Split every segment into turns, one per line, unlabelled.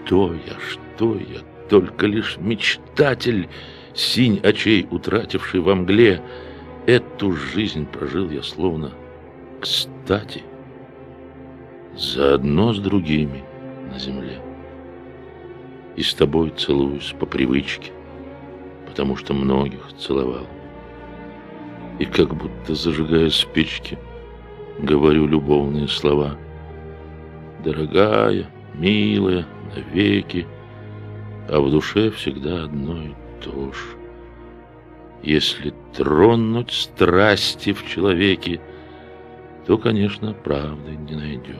что я, только лишь мечтатель, синь очей утративший во мгле. Эту жизнь прожил я словно кстати, заодно с другими на земле. И с тобой целуюсь по привычке, потому что многих целовал. И как будто зажигая спички, говорю любовные слова. Дорогая, милая, навеки, а в душе всегда одно и то же. Если тронуть страсти в человеке, то, конечно, правды не найдешь.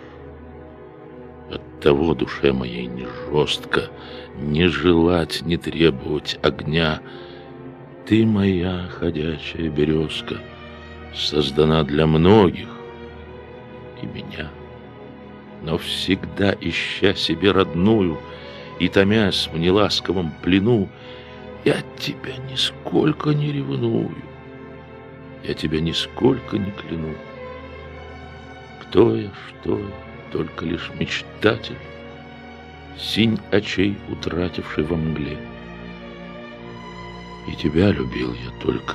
Оттого душе моей не жестко, не желать, не требовать огня. Ты моя ходячая березка, создана для многих и меня. Но всегда ища себе родную и томясь в неласковом плену, я тебя нисколько не ревную, я тебя нисколько не кляну. Кто я, что я, только лишь мечтатель, синь очей утративший во мгле. И тебя любил я только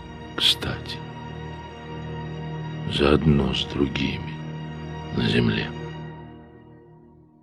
кстати, заодно с другими на земле.